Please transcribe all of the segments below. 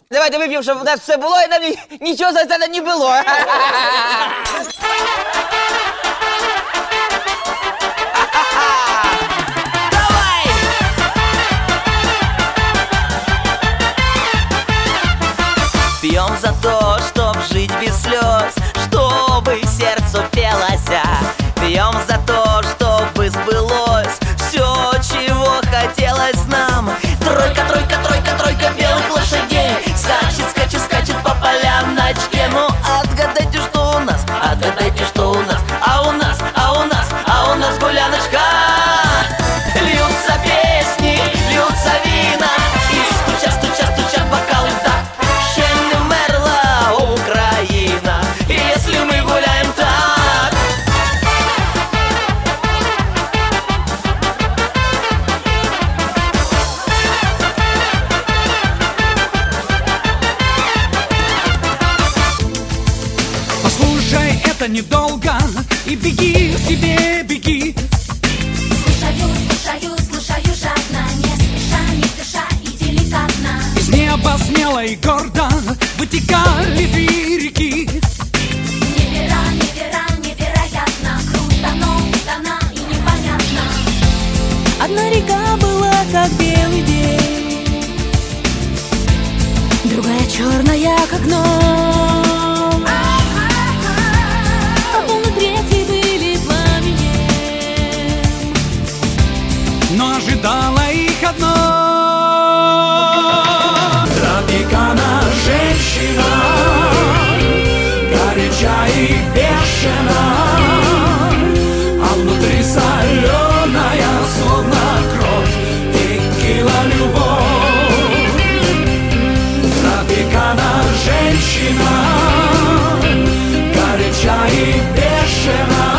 Давайте вип'ємо, щоб у нас все було, і нам нічого за це не було. Давай! Пьем за то, чтоб жить без слез, чтобы сердцу пелося. Пьем за то, чтобы сбылось все, чего хотелось нам. Тройка, тройка, тройка, тройка белых лошадей скачет, скачет, скачет по полям на очке. Ну отгадайте, что у нас, отгадайте, что у нас. А у нас, а у нас, а у нас гуляночка. Льются песни, льются вина, и стучат, стучат, стучат бокалы в такт. Ще не вмерла Украина, если мы гуляем так. Послушай, это недолго, и беги себе, беги. Слушаю, слушаю, слушаю жадно, не спеша, не дыша и деликатно. Из неба смело и гордо вытекали две реки. Невероятно, круто, но дана и непонятно. Одна река была как белый день, другая черная как ночь, а волны третьей были пламенем, Но ожидала их одно. Тропикана женщина, горяча и бешена, а внутри соленая, словно кровь, текила любовь. Тропикана женщина, горяча и бешена,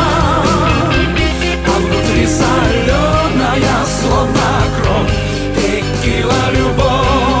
а внутри соленая, словно кровь, текила любовь.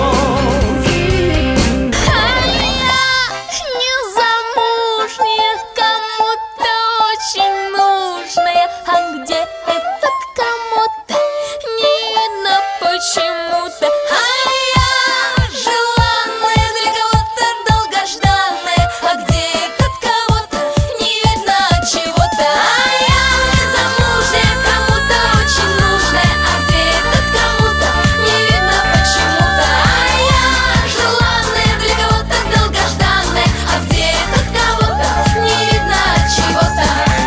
а я незамужняя, кому-то очень нужная, а где этот кому-то не видно почему-то. А я желанная, для кого-то долгожданная, а где этот кого-то не видно чего-то. А я незамужняя, кому-то очень нужная, а где этот кому-то не видно почему-то. А я желанная, для кого-то долгожданная, а где этот кого-то не видно чего-то.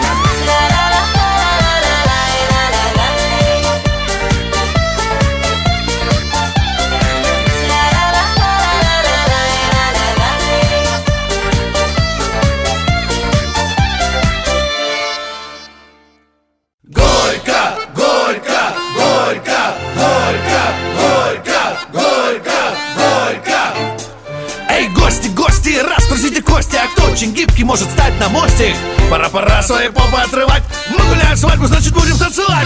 Горько, горько, горько, горько, горько, горько, горько. Эй, гости, гости, раструсите кости. А кто очень гибкий, может стать на мостик? Пора свои попы отрывать. Мы гуляем свадьбу, значит будем танцевать.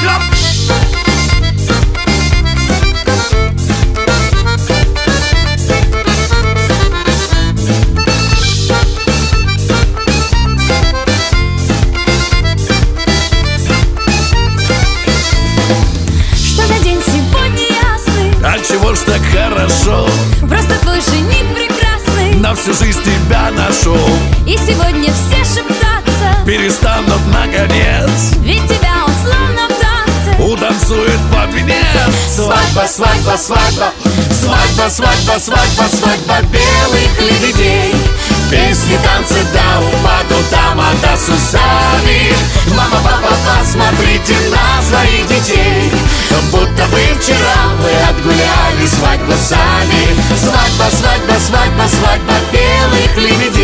Что за день сегодня ясный, А чего ж так хорошо? просто твой жених прекрасный, На всю жизнь тебя нашел. и сегодня все шептаться, Перестанут наконец, ведь тебя он словно в танце. утанцует под венец. Свадьба, свадьба, свадьба, свадьба, свадьба, свадьба, свадьба белых лебедей. Песни, танцы до упаду, тамада с усами. Мама, папа, посмотрите на своих детей. Будто бы вчера вы отгуляли свадьбу сами. Свадьба, свадьба, свадьба, свадьба белых лебедей.